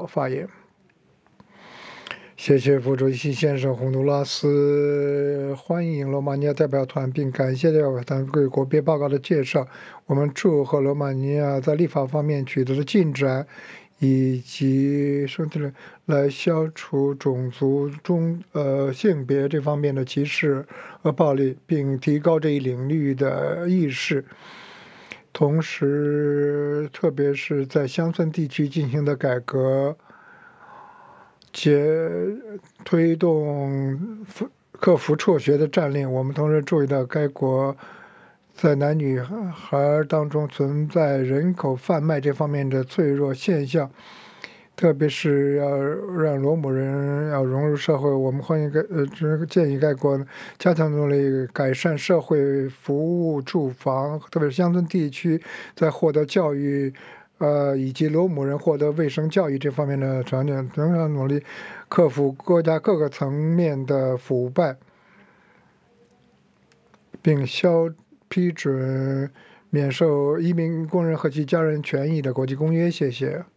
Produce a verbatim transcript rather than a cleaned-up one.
发言。谢谢副主席先生洪都拉斯欢迎罗马尼亚代表团，并感谢代表团对国别报告的介绍。我们祝贺罗马尼亚在立法方面取得的进展，以及说的来消除种族、中呃性别这方面的歧视和暴力，并提高这一领域的意识。同时，特别是在乡村地区进行的改革。且推动克服辍学的战令，我们同时注意到该国在男女孩当中存在人口贩卖这方面的脆弱现象，特别是要让罗姆人要融入社会。我们欢迎该呃建议该国加强努力改善社会服务、住房，特别是乡村地区在获得教育。呃，以及罗姆人获得卫生教育这方面的条件，仍要努力克服国家各个层面的腐败，并消批准免受移民工人和其家人权益的国际公约。谢谢。